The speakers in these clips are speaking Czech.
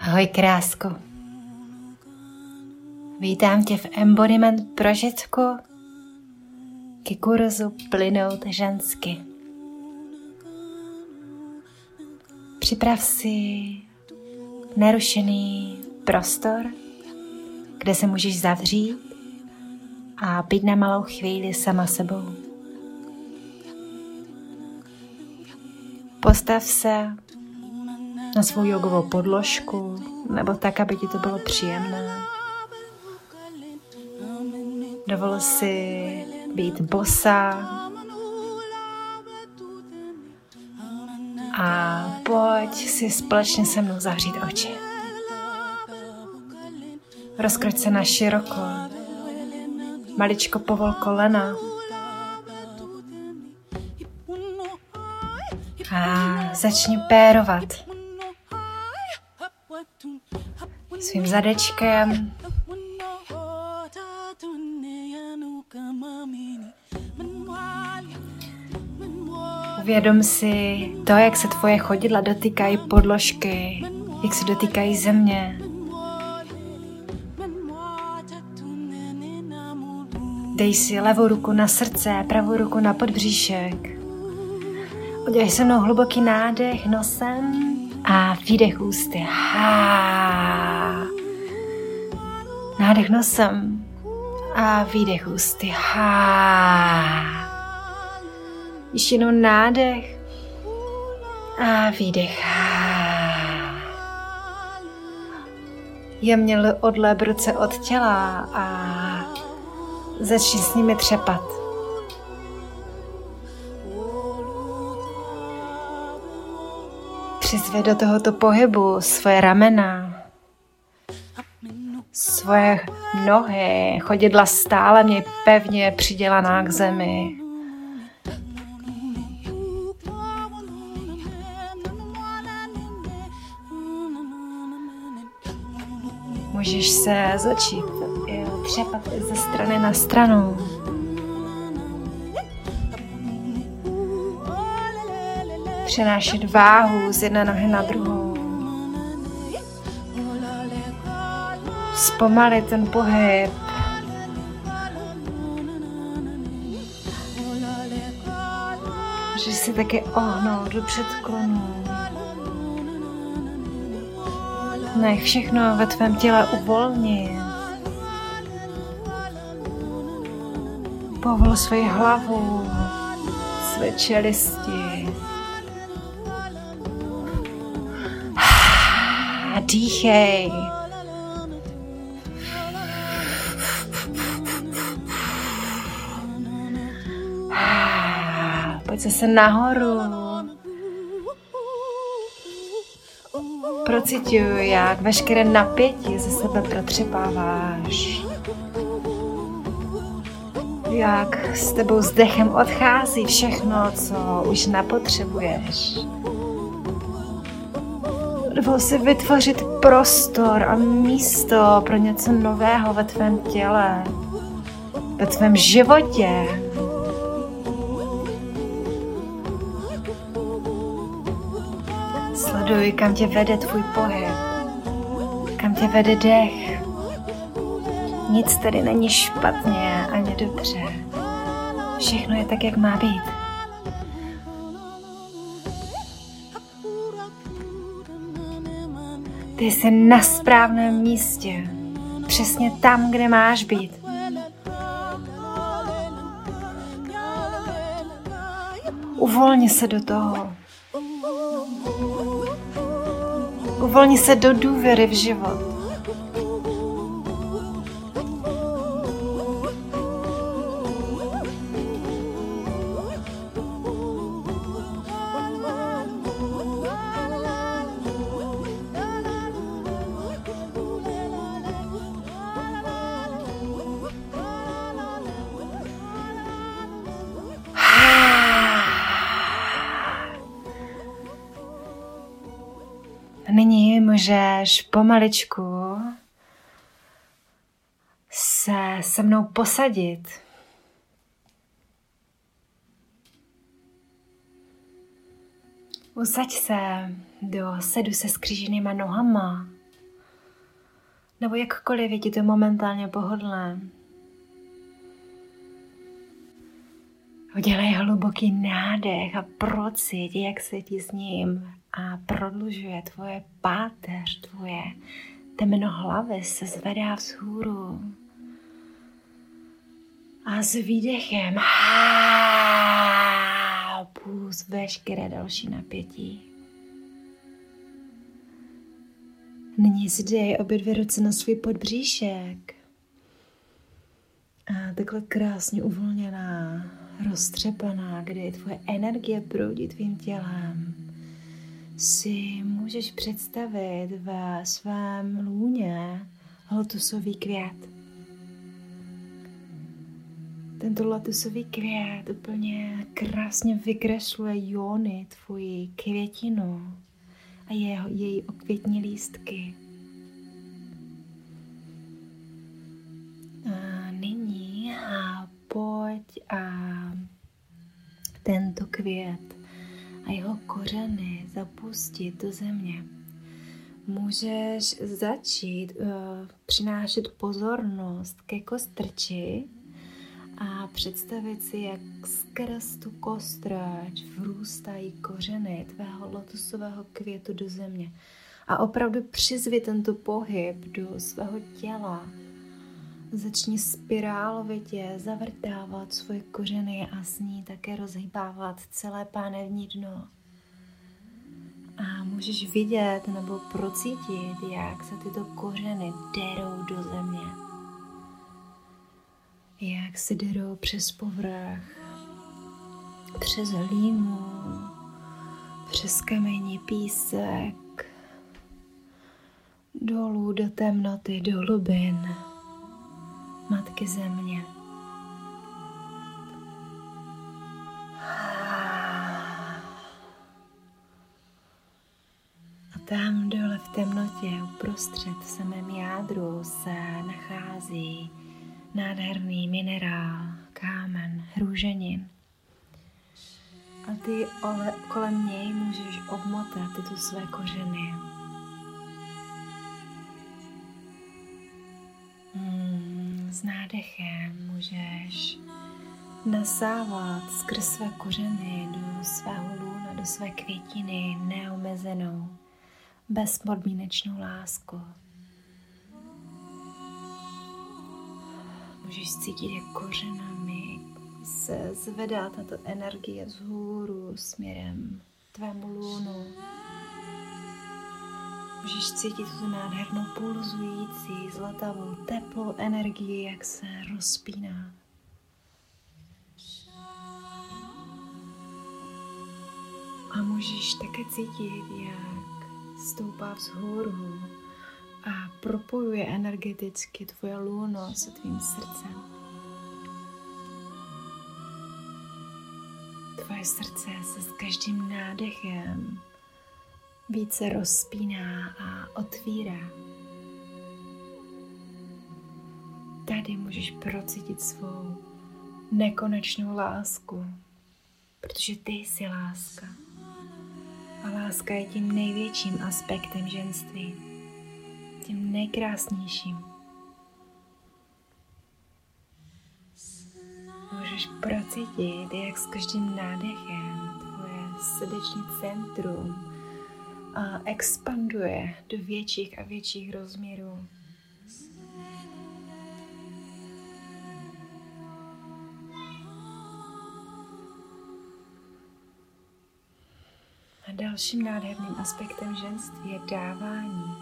Ahoj krásko. Vítám tě v embodiment prožitku ke kurzu Plynout žensky. Připrav si nerušený prostor, kde se můžeš zavřít a být na malou chvíli sama sebou. Postav se na svou jogovou podložku, nebo tak, aby ti to bylo příjemné. Dovol si být bosá a pojď si společně se mnou zavřít oči. Rozkroč se na široko, maličko povol kolena a začni pérovat svým zadečkem. Uvědom si to, jak se tvoje chodidla dotýkají podložky, jak se dotýkají země. Dej si levou ruku na srdce, pravou ruku na podbříšek. Udělej se mnou hluboký nádech nosem a výdech ústy. Nádech nosem a výdech ústy. Ještě jednou nádech a výdech. Jemně odlep ruce od těla a začni s nimi třepat. Přizvi do tohoto pohybu svoje ramena, svoje nohy, chodidla stále měj pevně přidělaná k zemi. Můžeš se začít třepat ze strany na stranu. Přenášet váhu z jedné nohy na druhou. Zpomalit ten pohyb. Můžeš si taky ohnout do předklonu. Nech všechno ve tvém těle uvolnit. Povol svoji hlavu, své čelisti. Dýchej. Pojď zase nahoru. Procituj, jak veškeré napětí ze sebe protřepáváš. Jak s tebou s dechem odchází všechno, co už nepotřebuješ. Dovol si vytvořit prostor a místo pro něco nového ve tvém těle, ve tvém životě. Sleduj, kam tě vede tvůj pohyb, kam tě vede dech. Nic tady není špatně ani dobře. Všechno je tak, jak má být. Ty jsi na správném místě. Přesně tam, kde máš být. Uvolni se do toho. Uvolni se do důvěry v život. Nyní můžeš pomaličku se mnou posadit. Usaď se do sedu se skříženýma nohama, nebo jakkoliv je ti to momentálně pohodlné. Udělej hluboký nádech a procít, jak se ti s ním a prodlužuje tvoje páteř, tvoje temeno hlavy se zvedá vzhůru. A s výdechem pust veškeré další napětí. Nyní si dej obě dvě ruce na svůj podbříšek. A takhle krásně uvolněná, roztřepaná, kdy tvoje energie proudí tvým tělem, si můžeš představit ve svém lůně lotusový květ. Tento lotusový květ úplně krásně vykresluje jóny tvoji květinu a její okvětní lístky. A nyní pojď a tento květ a jeho kořeny zapustit do země. Můžeš začít přinášet pozornost ke kostrči a představit si, jak skrz tu kostrč vrůstají kořeny tvého lotusového květu do země. A opravdu přizvi tento pohyb do svého těla. Začni spirálovitě zavrtávat svoje kořeny a s ní také rozhýbávat celé pánevní dno. A můžeš vidět nebo procítit, jak se tyto kořeny derou do země. Jak se derou přes povrch, přes hlínu, přes kamení, písek, dolů do temnoty, do hlubin Matky Země. A tam dole v temnotě, uprostřed v samém jádru se nachází nádherný minerál, kámen, růženin. A ty kolem něj můžeš obmotat tyto své kořeny. S nádechem můžeš nasávat skrz své kořeny do svého lůna, do své květiny neomezenou, bezpodmínečnou lásku. Můžeš cítit, jak kořenami se zvedá tato energie vzhůru směrem tvému lůnu. Můžeš cítit tu nádhernou pulzující, zlatavou, teplou energii, jak se rozpíná. A můžeš také cítit, jak stoupá vzhůru a propojuje energeticky tvoje lůno se tvým srdcem. Tvoje srdce se s každým nádechem více rozpíná a otvírá. Tady můžeš procítit svou nekonečnou lásku, protože ty jsi láska. A láska je tím největším aspektem ženství, tím nejkrásnějším. Můžeš procítit, jak s každým nádechem tvoje srdeční centrum expanduje do větších a větších rozměrů. A dalším nádherným aspektem ženství je dávání.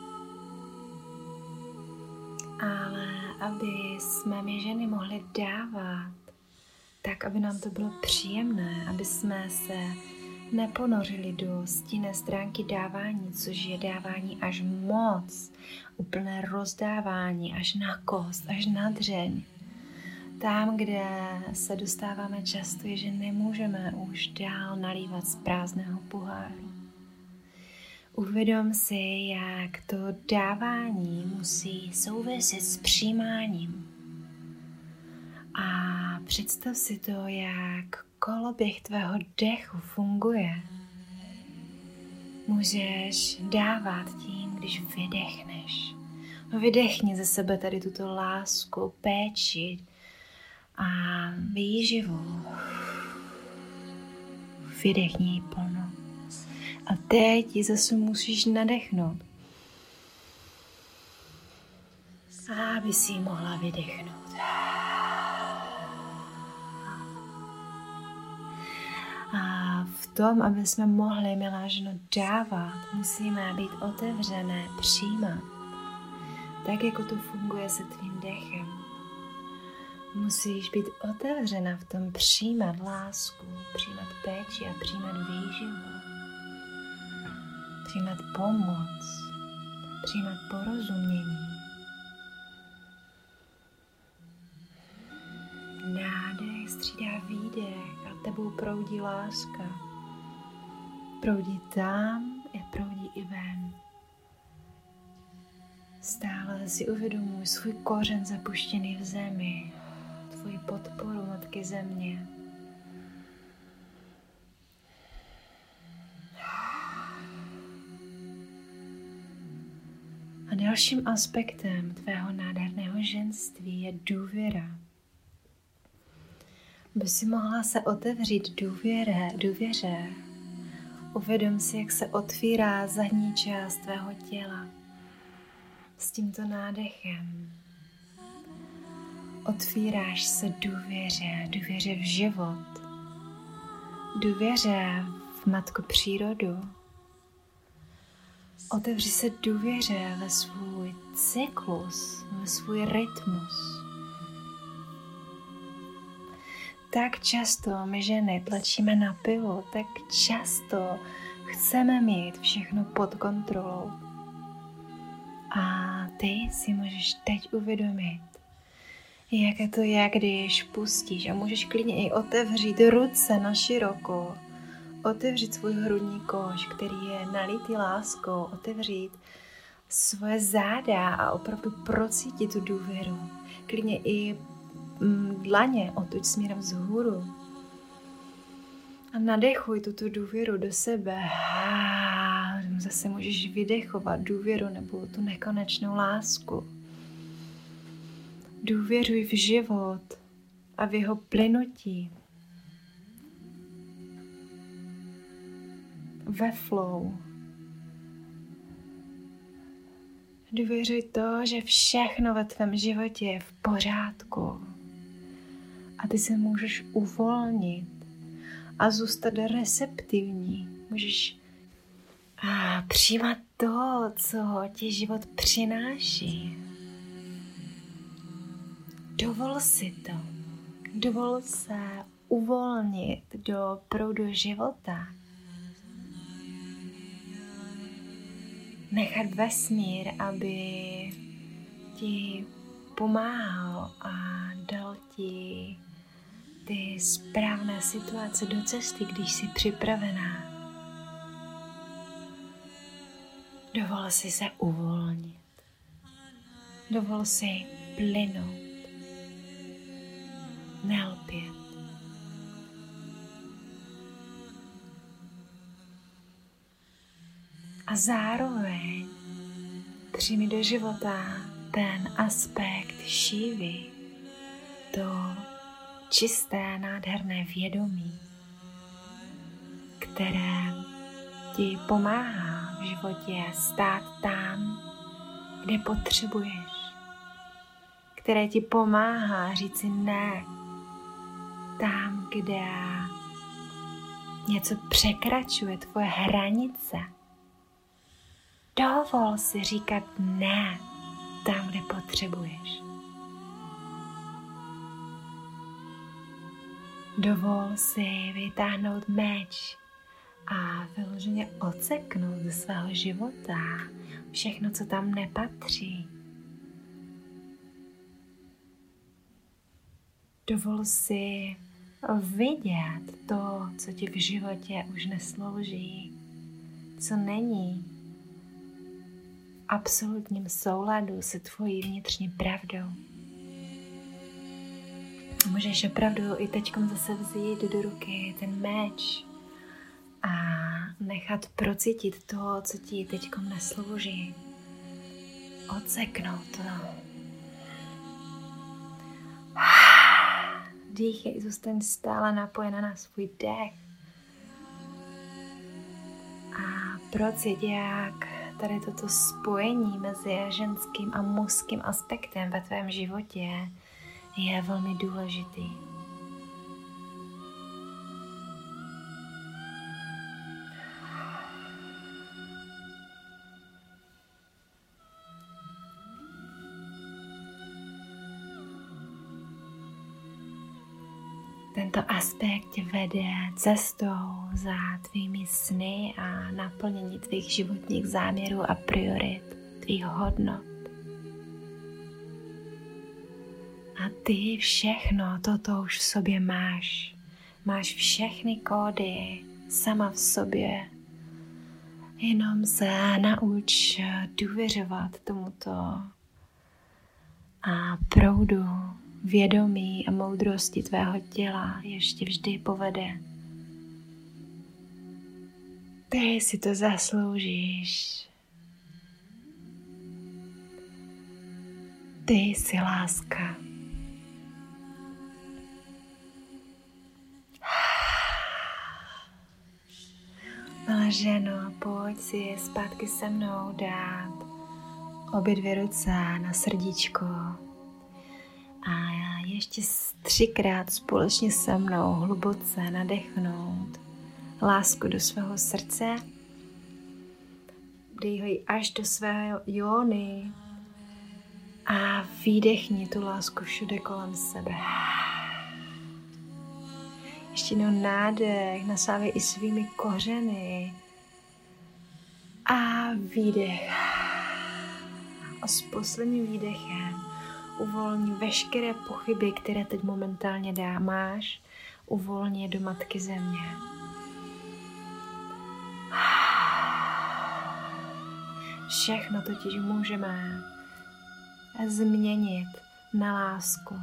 Ale aby jsme my ženy mohli dávat, tak aby nám to bylo příjemné, aby jsme se neponořili do stinné stránky dávání, což je dávání až moc, úplné rozdávání až na kost, až na dřeň. Tam, kde se dostáváme často, je, že nemůžeme už dál nalívat z prázdného poháru. Uvědom si, jak to dávání musí souviset s přijímáním. A představ si to, jak koloběh tvého dechu funguje. Můžeš dávat tím, když vydechneš. Vydechni ze sebe tady tuto lásku, péči a výživu. Vydechni ji plno. A teď ji zase musíš nadechnout. Aby si ji mohla vydechnout. A v tom, aby jsme mohli, milá ženo, dávat, musíme být otevřené, přijímat. Tak, jako to funguje se tvým dechem. Musíš být otevřena v tom přijímat lásku, přijímat péči a přijímat výživu. Přijímat pomoc, přijímat porozumění. Nádech střídá výdech a tebou proudí láska. Proudí tam a proudí i ven. Stále si uvědomuj svůj kořen zapuštěný v zemi, tvoji podporu Matky Země. A dalším aspektem tvého nádherného ženství je důvěra. Aby si mohla se otevřít důvěře, uvědom si, jak se otvírá zadní část tvého těla. S tímto nádechem otvíráš se důvěře v život, důvěře v Matku Přírodu. Otevři se důvěře ve svůj cyklus, ve svůj rytmus. Tak často my ženy tlačíme na pilu, tak často chceme mít všechno pod kontrolou. A ty si můžeš teď uvědomit, jaké to je, když pustíš a můžeš klidně i otevřít ruce na široko, otevřít svůj hrudní koš, který je nalitý láskou, otevřít svoje záda a opravdu procítit tu důvěru. Klidně i dlaně odtud směrem vzhůru. A nadechuj tuto důvěru do sebe. Zase můžeš vydechovat důvěru nebo tu nekonečnou lásku. Důvěřuj v život a v jeho plynutí. Ve flow. Důvěřuj to, že všechno ve tvém životě je v pořádku. A ty se můžeš uvolnit a zůstat receptivní. Můžeš přijímat to, co ti život přináší. Dovol si to. Dovol se uvolnit do proudu života. Nechat vesmír, aby ti pomáhal a dal ti ty správné situace do cesty, když jsi připravená. Dovol si se uvolnit. Dovol si plynout. Nelpět. A zároveň přijmi do života ten aspekt šívy, to čisté, nádherné vědomí, které ti pomáhá v životě stát tam, kde potřebuješ, které ti pomáhá říci ne tam, kde něco překračuje tvoje hranice. Dovol si říkat ne tam, kde potřebuješ. Dovol si vytáhnout meč a vyloženě odseknout ze svého života všechno, co tam nepatří. Dovol si vidět to, co ti v životě už neslouží, co není v absolutním souladu se tvojí vnitřní pravdou. Můžeš opravdu i teďkom zase vzít do ruky ten meč a nechat procítit to, co ti teďkom neslouží. odseknout to. Dýchej, zůstaň stále napojena na svůj dech. A procít, jak tady toto spojení mezi ženským a mužským aspektem ve tvém životě je velmi důležitý. Tento aspekt tě vede cestou za tvými sny a naplnění tvých životních záměrů a priorit, tvých hodnot. A ty všechno toto už v sobě máš. Máš všechny kódy sama v sobě. Jenom se nauč důvěřovat tomuto a proudu vědomí a moudrosti tvého těla ještě vždy povede. Ty si to zasloužíš. Ty jsi láska. Milá ženo, pojď si zpátky se mnou dát obě dvě ruce na srdíčko. A ještě 3krát společně se mnou hluboce nadechnout lásku do svého srdce. Dej až do svého jóny a vydechni tu lásku všude kolem sebe. Ještě jednou nádech, nasávej i svými kořeny a výdech. A s posledním výdechem uvolni veškeré pochyby, které teď momentálně máš, uvolni je do Matky Země. Všechno totiž můžeme změnit na lásku.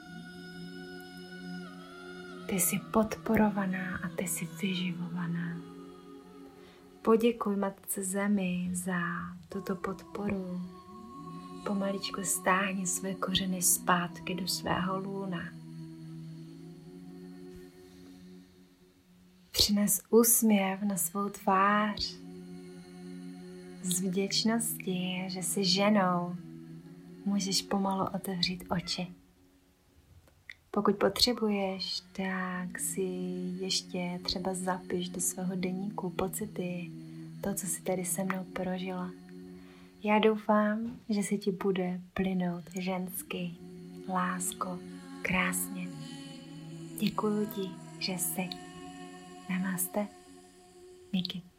Ty jsi podporovaná a ty jsi vyživovaná. Poděkuj Matce Zemi za tuto podporu. Pomaličku stáhni své kořeny zpátky do svého lůna. Přines úsměv na svou tvář z vděčnosti, že jsi ženou. Můžeš pomalu otevřít oči. Pokud potřebuješ, tak si ještě třeba zapiš do svého deníku pocity, to, co jsi tady se mnou prožila. Já doufám, že se ti bude plynout žensky, lásko, krásně. Děkuju ti, že jsi. Namaste. Miki.